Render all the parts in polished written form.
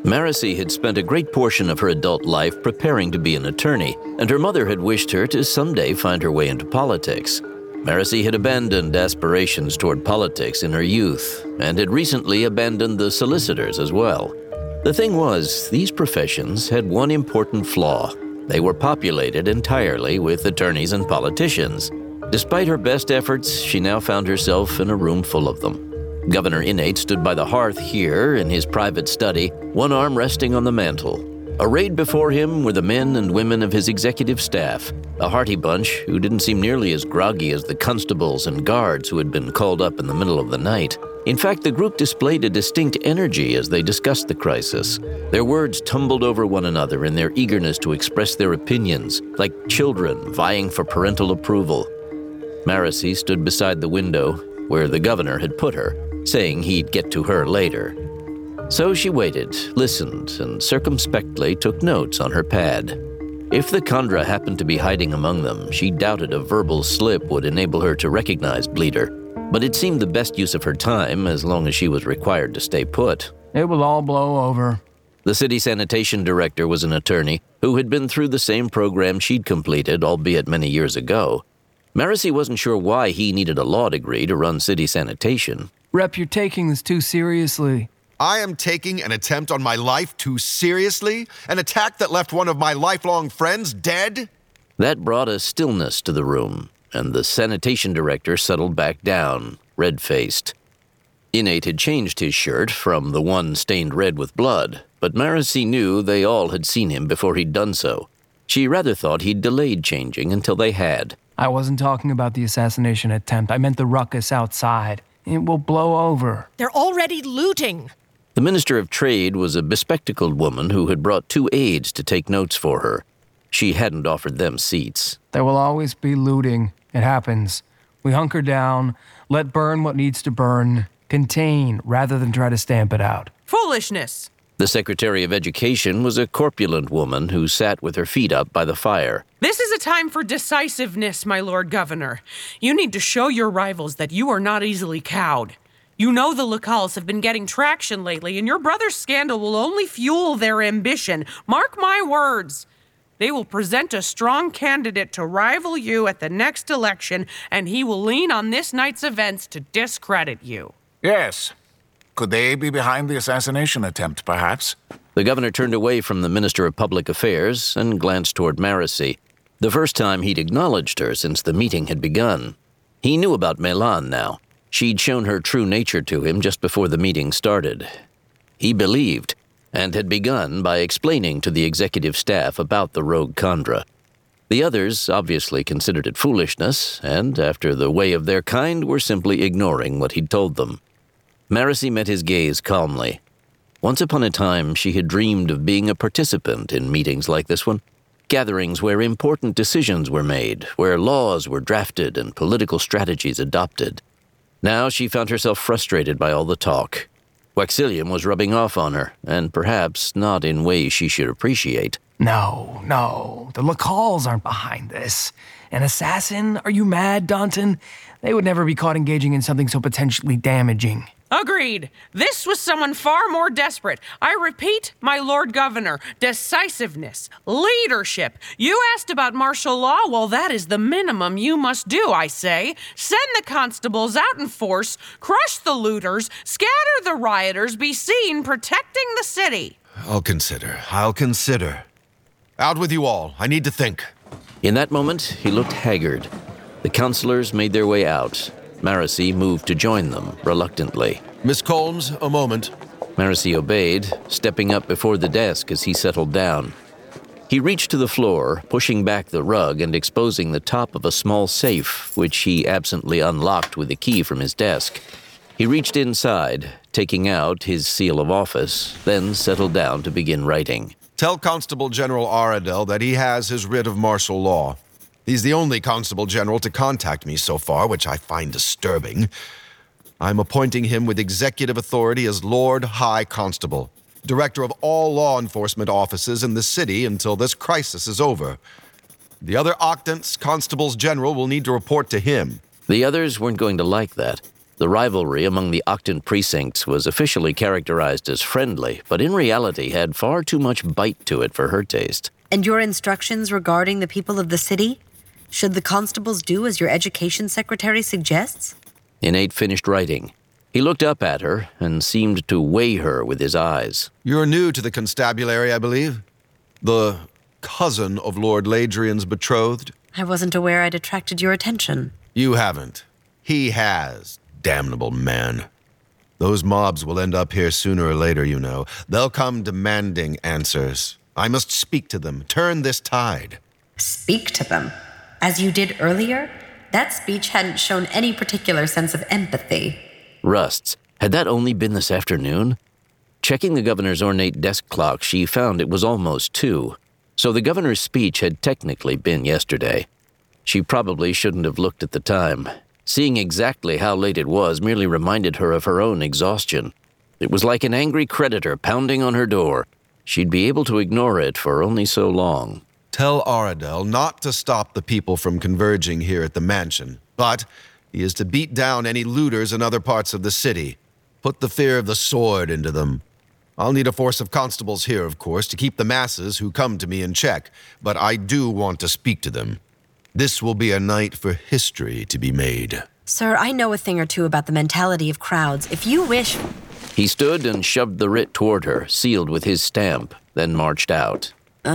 Marcy had spent a great portion of her adult life preparing to be an attorney, and her mother had wished her to someday find her way into politics. Marcy had abandoned aspirations toward politics in her youth, and had recently abandoned the solicitors as well. The thing was, these professions had one important flaw. They were populated entirely with attorneys and politicians. Despite her best efforts, she now found herself in a room full of them. Governor Innate stood by the hearth here in his private study, one arm resting on the mantel. Arrayed before him were the men and women of his executive staff, a hearty bunch who didn't seem nearly as groggy as the constables and guards who had been called up in the middle of the night. In fact, the group displayed a distinct energy as they discussed the crisis. Their words tumbled over one another in their eagerness to express their opinions, like children vying for parental approval. Marcy stood beside the window, where the governor had put her, saying he'd get to her later. So she waited, listened, and circumspectly took notes on her pad. If the Kandra happened to be hiding among them, she doubted a verbal slip would enable her to recognize Bleeder, but it seemed the best use of her time as long as she was required to stay put. It will all blow over. The city sanitation director was an attorney who had been through the same program she'd completed, albeit many years ago. Marcy wasn't sure why he needed a law degree to run city sanitation. Rep, you're taking this too seriously. I am taking an attempt on my life too seriously? An attack that left one of my lifelong friends dead? That brought a stillness to the room, and the sanitation director settled back down, red-faced. Innate had changed his shirt from the one stained red with blood, but Marcy knew they all had seen him before he'd done so. She rather thought he'd delayed changing until they had. I wasn't talking about the assassination attempt. I meant the ruckus outside. It will blow over. They're already looting. The Minister of Trade was a bespectacled woman who had brought 2 aides to take notes for her. She hadn't offered them seats. There will always be looting. It happens. We hunker down, let burn what needs to burn, contain rather than try to stamp it out. Foolishness. The Secretary of Education was a corpulent woman who sat with her feet up by the fire. This is a time for decisiveness, my Lord Governor. You need to show your rivals that you are not easily cowed. You know the Locals have been getting traction lately, and your brother's scandal will only fuel their ambition. Mark my words. They will present a strong candidate to rival you at the next election, and he will lean on this night's events to discredit you. Yes. Could they be behind the assassination attempt, perhaps? The governor turned away from the Minister of Public Affairs and glanced toward Marcy, the first time he'd acknowledged her since the meeting had begun. He knew about Melan now. She'd shown her true nature to him just before the meeting started. He believed, and had begun by explaining to the executive staff about the rogue Kandra. The others obviously considered it foolishness, and after the way of their kind, were simply ignoring what he'd told them. Marcy met his gaze calmly. Once upon a time, she had dreamed of being a participant in meetings like this one, gatherings where important decisions were made, where laws were drafted and political strategies adopted. Now she found herself frustrated by all the talk. Waxillium was rubbing off on her, and perhaps not in ways she should appreciate. No, the Locals aren't behind this. An assassin? Are you mad, Danton? They would never be caught engaging in something so potentially damaging. Agreed. This was someone far more desperate. I repeat, my Lord Governor, decisiveness, leadership. You asked about martial law? Well, that is the minimum you must do, I say. Send the constables out in force, crush the looters, scatter the rioters, be seen protecting the city. I'll consider. Out with you all. I need to think. In that moment, he looked haggard. The counselors made their way out. Marcy moved to join them, reluctantly. Miss Colmes, a moment. Marcy obeyed, stepping up before the desk as he settled down. He reached to the floor, pushing back the rug and exposing the top of a small safe, which he absently unlocked with a key from his desk. He reached inside, taking out his seal of office, then settled down to begin writing. Tell Constable General Aradel that he has his writ of martial law. He's the only Constable General to contact me so far, which I find disturbing. I'm appointing him with executive authority as Lord High Constable, director of all law enforcement offices in the city until this crisis is over. The other Octants Constables General will need to report to him. The others weren't going to like that. The rivalry among the Octan precincts was officially characterized as friendly, but in reality had far too much bite to it for her taste. And your instructions regarding the people of the city? Should the constables do as your education secretary suggests? Innate finished writing. He looked up at her and seemed to weigh her with his eyes. You're new to the constabulary, I believe? The cousin of Lord Ladrian's betrothed? I wasn't aware I'd attracted your attention. You haven't. He has, damnable man. Those mobs will end up here sooner or later, you know. They'll come demanding answers. I must speak to them, turn this tide. Speak to them? As you did earlier? That speech hadn't shown any particular sense of empathy. Rusts. Had that only been this afternoon? Checking the governor's ornate desk clock, she found it was almost 2. So the governor's speech had technically been yesterday. She probably shouldn't have looked at the time. Seeing exactly how late it was merely reminded her of her own exhaustion. It was like an angry creditor pounding on her door. She'd be able to ignore it for only so long. Tell Aradel not to stop the people from converging here at the mansion, but he is to beat down any looters in other parts of the city. Put the fear of the sword into them. I'll need a force of constables here, of course, to keep the masses who come to me in check, but I do want to speak to them. This will be a night for history to be made. Sir, I know a thing or two about the mentality of crowds. If you wish... He stood and shoved the writ toward her, sealed with his stamp, then marched out.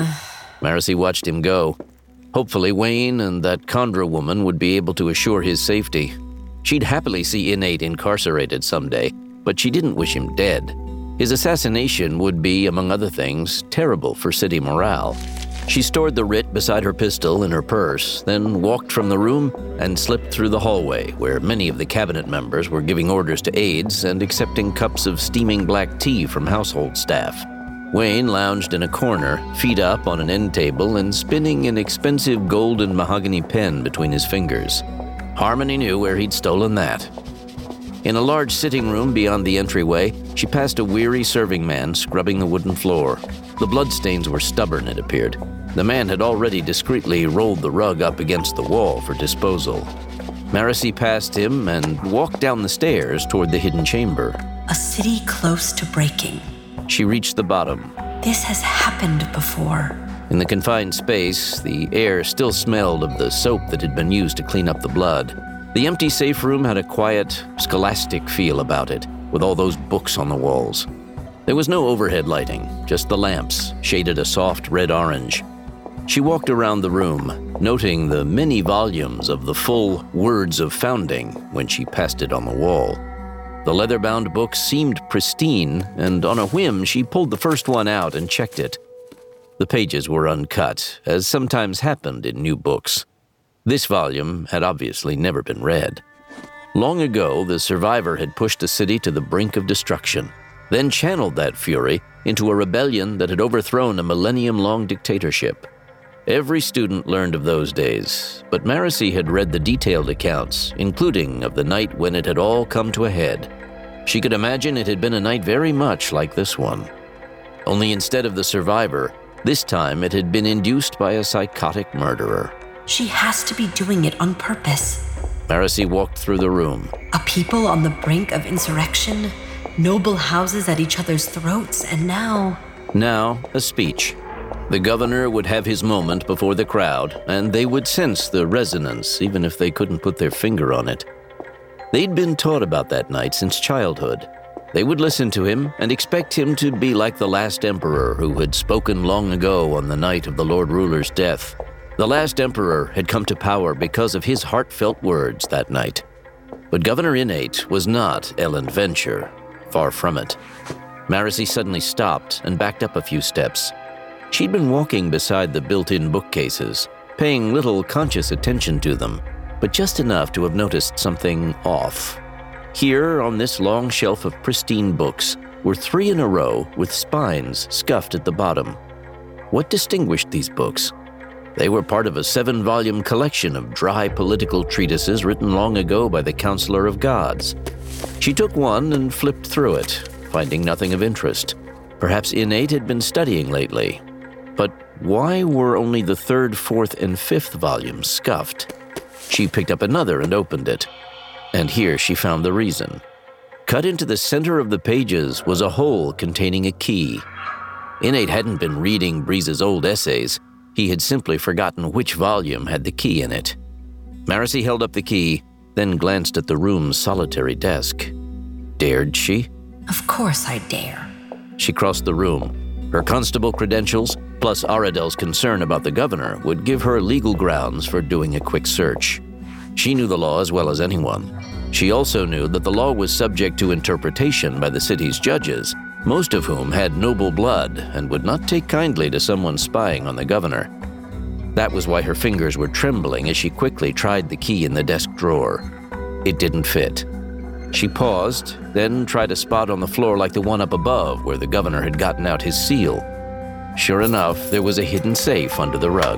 Marcy watched him go. Hopefully Wayne and that Condra woman would be able to assure his safety. She'd happily see Innate incarcerated someday, but she didn't wish him dead. His assassination would be, among other things, terrible for city morale. She stored the writ beside her pistol in her purse, then walked from the room and slipped through the hallway, where many of the cabinet members were giving orders to aides and accepting cups of steaming black tea from household staff. Wayne lounged in a corner, feet up on an end table and spinning an expensive gold and mahogany pen between his fingers. Harmony knew where he'd stolen that. In a large sitting room beyond the entryway, she passed a weary serving man scrubbing the wooden floor. The bloodstains were stubborn, it appeared. The man had already discreetly rolled the rug up against the wall for disposal. Marcy passed him and walked down the stairs toward the hidden chamber. A city close to breaking. She reached the bottom. This has happened before. In the confined space, the air still smelled of the soap that had been used to clean up the blood. The empty safe room had a quiet, scholastic feel about it, with all those books on the walls. There was no overhead lighting, just the lamps, shaded a soft red-orange. She walked around the room, noting the many volumes of the full Words of Founding when she passed it on the wall. The leather-bound book seemed pristine, and on a whim she pulled the first one out and checked it. The pages were uncut, as sometimes happened in new books. This volume had obviously never been read. Long ago, the survivor had pushed the city to the brink of destruction, then channeled that fury into a rebellion that had overthrown a millennium-long dictatorship. Every student learned of those days, but Marcy had read the detailed accounts, including of the night when it had all come to a head. She could imagine it had been a night very much like this one. Only instead of the survivor, this time it had been induced by a psychotic murderer. She has to be doing it on purpose. Marcy walked through the room. A people on the brink of insurrection, noble houses at each other's throats, and now... Now, a speech. The governor would have his moment before the crowd, and they would sense the resonance, even if they couldn't put their finger on it. They'd been taught about that night since childhood. They would listen to him and expect him to be like the last emperor who had spoken long ago on the night of the Lord Ruler's death. The last emperor had come to power because of his heartfelt words that night. But Governor Innate was not Ellen Venture. Far from it. Marcy suddenly stopped and backed up a few steps. She'd been walking beside the built-in bookcases, paying little conscious attention to them, but just enough to have noticed something off. Here, on this long shelf of pristine books, were 3 in a row with spines scuffed at the bottom. What distinguished these books? They were part of a 7-volume collection of dry political treatises written long ago by the Counselor of Gods. She took one and flipped through it, finding nothing of interest. Perhaps Innate had been studying lately. But why were only the 3rd, 4th, and 5th volumes scuffed? She picked up another and opened it. And here she found the reason. Cut into the center of the pages was a hole containing a key. Innate hadn't been reading Breeze's old essays. He had simply forgotten which volume had the key in it. Marasi held up the key, then glanced at the room's solitary desk. Dared she? Of course I dare. She crossed the room. Her constable credentials, plus Aradel's concern about the governor, would give her legal grounds for doing a quick search. She knew the law as well as anyone. She also knew that the law was subject to interpretation by the city's judges, most of whom had noble blood and would not take kindly to someone spying on the governor. That was why her fingers were trembling as she quickly tried the key in the desk drawer. It didn't fit. She paused, then tried a spot on the floor like the one up above where the governor had gotten out his seal. Sure enough, there was a hidden safe under the rug.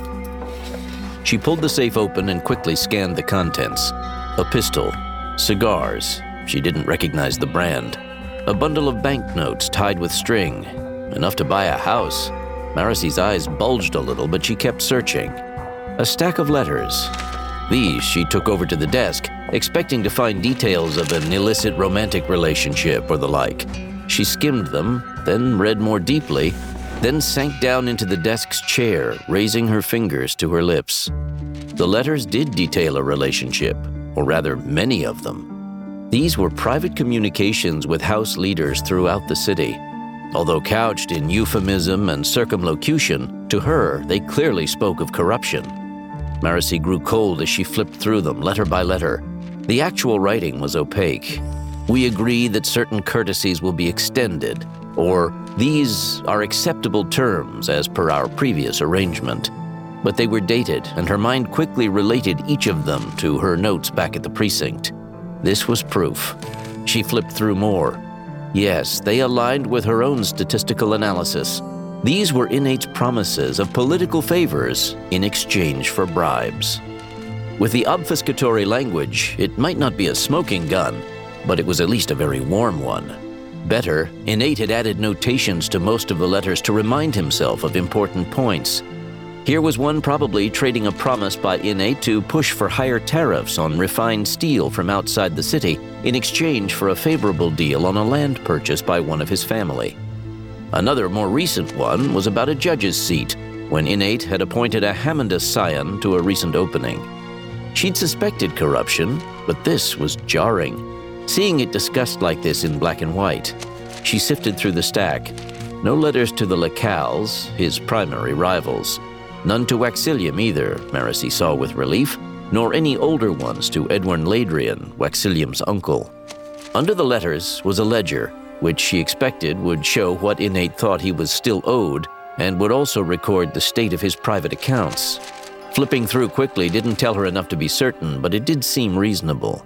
She pulled the safe open and quickly scanned the contents. A pistol, cigars, she didn't recognize the brand, a bundle of banknotes tied with string, enough to buy a house. Marasi's eyes bulged a little, but she kept searching. A stack of letters. These she took over to the desk, expecting to find details of an illicit romantic relationship or the like. She skimmed them, then read more deeply, then sank down into the desk's chair, raising her fingers to her lips. The letters did detail a relationship, or rather many of them. These were private communications with house leaders throughout the city. Although couched in euphemism and circumlocution, to her they clearly spoke of corruption. Marasi grew cold as she flipped through them, letter by letter. The actual writing was opaque. We agree that certain courtesies will be extended, or these are acceptable terms as per our previous arrangement. But they were dated, and her mind quickly related each of them to her notes back at the precinct. This was proof. She flipped through more. Yes, they aligned with her own statistical analysis. These were Innate's promises of political favors in exchange for bribes. With the obfuscatory language, it might not be a smoking gun, but it was at least a very warm one. Better, Innate had added notations to most of the letters to remind himself of important points. Here was one probably trading a promise by Innate to push for higher tariffs on refined steel from outside the city in exchange for a favorable deal on a land purchase by one of his family. Another more recent one was about a judge's seat, when Innate had appointed a Hammonda scion to a recent opening. She'd suspected corruption, but this was jarring. Seeing it discussed like this in black and white, she sifted through the stack. No letters to the Lacals, his primary rivals. None to Waxillium either, Marasi saw with relief, nor any older ones to Edwin Ladrian, Waxillium's uncle. Under the letters was a ledger, which she expected would show what Innate thought he was still owed, and would also record the state of his private accounts. Flipping through quickly didn't tell her enough to be certain, but it did seem reasonable.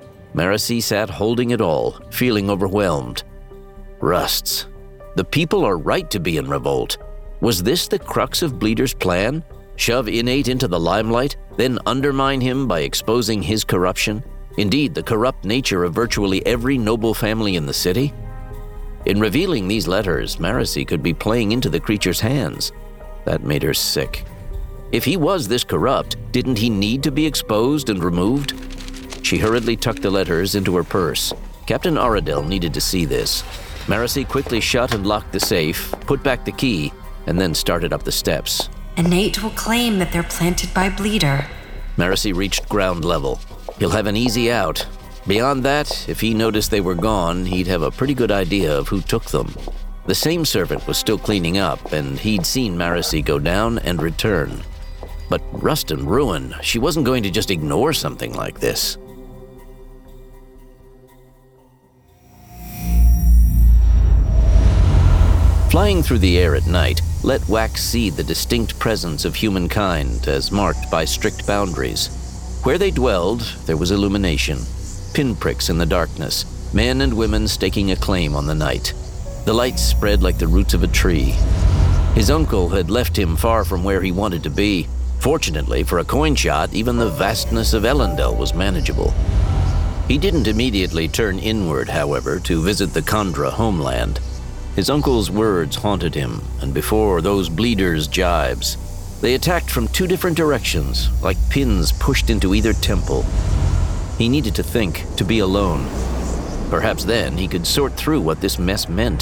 Marasi sat holding it all, feeling overwhelmed. Rusts. The people are right to be in revolt. Was this the crux of Bleeder's plan? Shove Innate into the limelight, then undermine him by exposing his corruption? Indeed, the corrupt nature of virtually every noble family in the city? In revealing these letters, Marasi could be playing into the creature's hands. That made her sick. If he was this corrupt, didn't he need to be exposed and removed? She hurriedly tucked the letters into her purse. Captain Aradel needed to see this. Marasi quickly shut and locked the safe, put back the key, and then started up the steps. Innate will claim that they're planted by Bleeder. Marasi reached ground level. He'll have an easy out. Beyond that, if he noticed they were gone, he'd have a pretty good idea of who took them. The same servant was still cleaning up, and he'd seen Marasi go down and return. But rust and ruin, she wasn't going to just ignore something like this. Flying through the air at night let Wax see the distinct presence of humankind as marked by strict boundaries. Where they dwelled, there was illumination, pinpricks in the darkness, men and women staking a claim on the night. The lights spread like the roots of a tree. His uncle had left him far from where he wanted to be. Fortunately, for a coin shot, even the vastness of Elendel was manageable. He didn't immediately turn inward, however, to visit the Kandra homeland. His uncle's words haunted him, and before those Bleeder's jibes, they attacked from two different directions, like pins pushed into either temple. He needed to think, to be alone. Perhaps then he could sort through what this mess meant.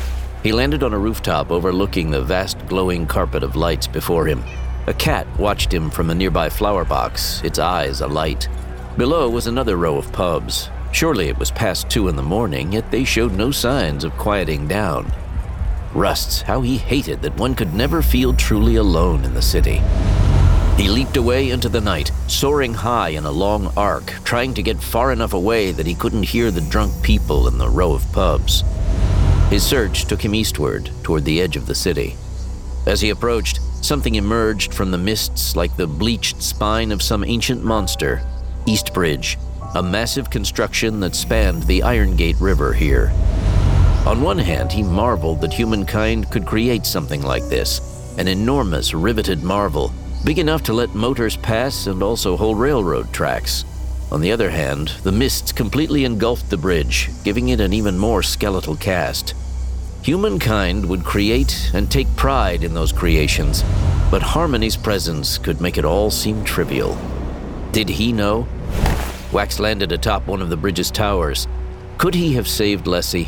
He landed on a rooftop overlooking the vast glowing carpet of lights before him. A cat watched him from a nearby flower box, its eyes alight. Below was another row of pubs. Surely it was past 2 in the morning, yet they showed no signs of quieting down. Rusts, how he hated that one could never feel truly alone in the city. He leaped away into the night, soaring high in a long arc, trying to get far enough away that he couldn't hear the drunk people in the row of pubs. His search took him eastward, toward the edge of the city. As he approached, something emerged from the mists like the bleached spine of some ancient monster. East Bridge, a massive construction that spanned the Iron Gate River here. On one hand, he marveled that humankind could create something like this, an enormous riveted marvel, big enough to let motors pass and also hold railroad tracks. On the other hand, the mists completely engulfed the bridge, giving it an even more skeletal cast. Humankind would create and take pride in those creations, but Harmony's presence could make it all seem trivial. Did he know? Wax landed atop one of the bridge's towers. Could he have saved Lessie?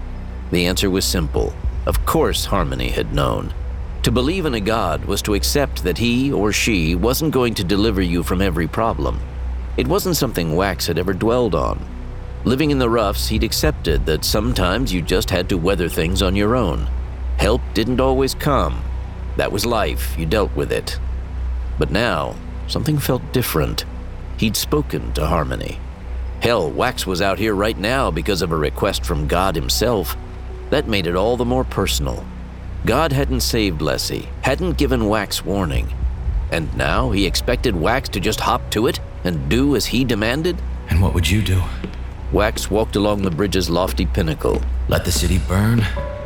The answer was simple. Of course Harmony had known. To believe in a god was to accept that he or she wasn't going to deliver you from every problem. It wasn't something Wax had ever dwelled on. Living in the roughs, he'd accepted that sometimes you just had to weather things on your own. Help didn't always come. That was life, you dealt with it. But now, something felt different. He'd spoken to Harmony. Hell, Wax was out here right now because of a request from God himself. That made it all the more personal. God hadn't saved Lessie, hadn't given Wax warning. And now he expected Wax to just hop to it and do as he demanded? And what would you do? Wax walked along the bridge's lofty pinnacle. Let the city burn?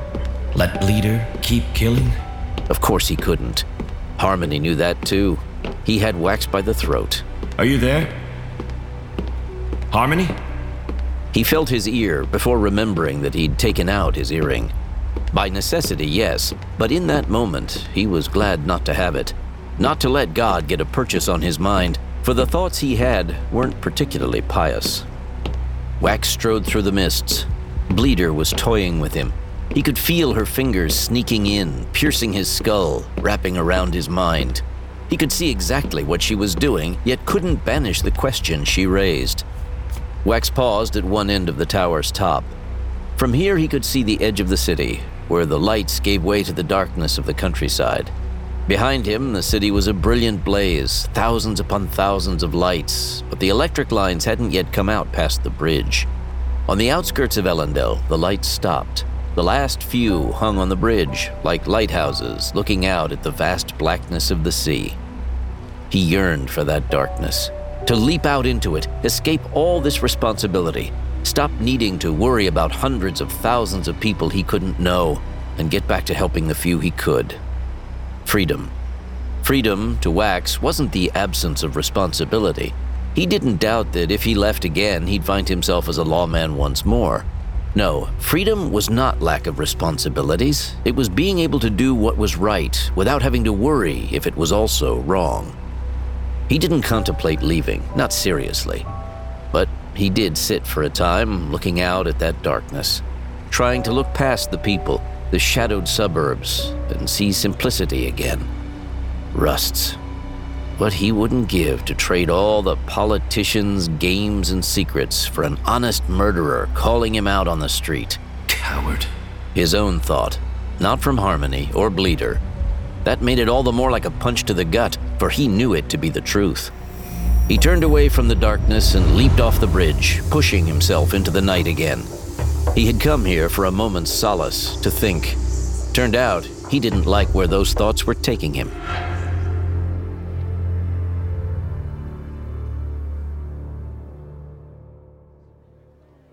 Let Bleeder keep killing? Of course he couldn't. Harmony knew that too. He had Wax by the throat. Are you there? Harmony? He felt his ear before remembering that he'd taken out his earring. By necessity, yes, but in that moment, he was glad not to have it. Not to let God get a purchase on his mind, for the thoughts he had weren't particularly pious. Wax strode through the mists. Bleeder was toying with him. He could feel her fingers sneaking in, piercing his skull, wrapping around his mind. He could see exactly what she was doing, yet couldn't banish the question she raised. Wax paused at one end of the tower's top. From here he could see the edge of the city, where the lights gave way to the darkness of the countryside. Behind him, the city was a brilliant blaze, thousands upon thousands of lights, but the electric lines hadn't yet come out past the bridge. On the outskirts of Ellendale, the lights stopped. The last few hung on the bridge, like lighthouses looking out at the vast blackness of the sea. He yearned for that darkness, to leap out into it, escape all this responsibility, stop needing to worry about hundreds of thousands of people he couldn't know, and get back to helping the few he could. Freedom. Freedom, to Wax, wasn't the absence of responsibility. He didn't doubt that if he left again, he'd find himself as a lawman once more. No, freedom was not lack of responsibilities. It was being able to do what was right without having to worry if it was also wrong. He didn't contemplate leaving, not seriously. But he did sit for a time, looking out at that darkness, trying to look past the people, the shadowed suburbs, and see simplicity again. Rusts. What he wouldn't give to trade all the politicians, games, and secrets for an honest murderer calling him out on the street. Coward. His own thought, not from Harmony or Bleeder. That made it all the more like a punch to the gut, for he knew it to be the truth. He turned away from the darkness and leaped off the bridge, pushing himself into the night again. He had come here for a moment's solace, to think. Turned out, he didn't like where those thoughts were taking him.